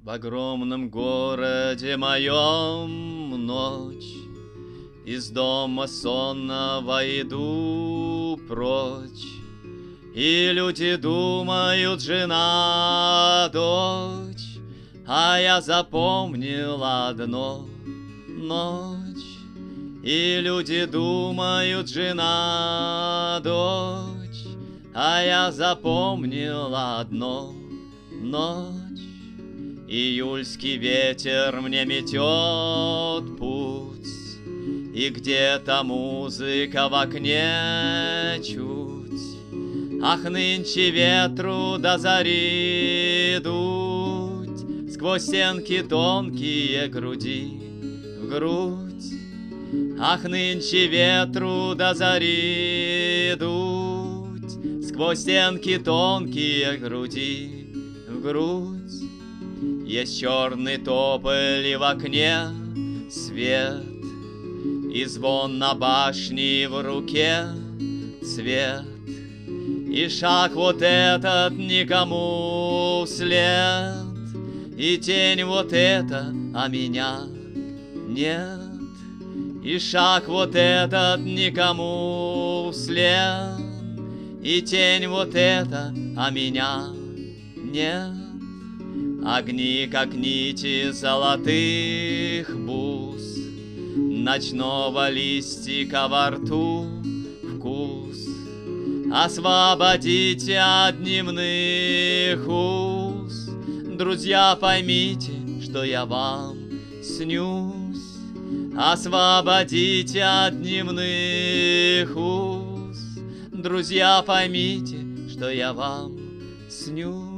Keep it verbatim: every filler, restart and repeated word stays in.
В огромном городе моем ночь, из дома сонного иду прочь, и люди думают, жена, дочь, а я запомнил одно — ночь. И люди думают, жена, дочь, а я запомнил одно — ночь. Июльский ветер мне метет путь, и где-то музыка в окне чуть. Ах, нынче ветру до зари дуть сквозь стенки тонкие груди в грудь. Ах, нынче ветру до зари дуть сквозь стенки тонкие груди в грудь. Есть черный тополь и в окне свет, и звон на башне в руке цвет, и шаг вот этот никому вслед, и тень вот эта, а меня нет. И шаг вот этот никому вслед, и тень вот эта, а меня нет. Огни, как нити золотых бус, ночного листика во рту вкус. Освободите от дневных уз, друзья, поймите, что я вам снюсь. Освободите от дневных уз, друзья, поймите, что я вам снюсь.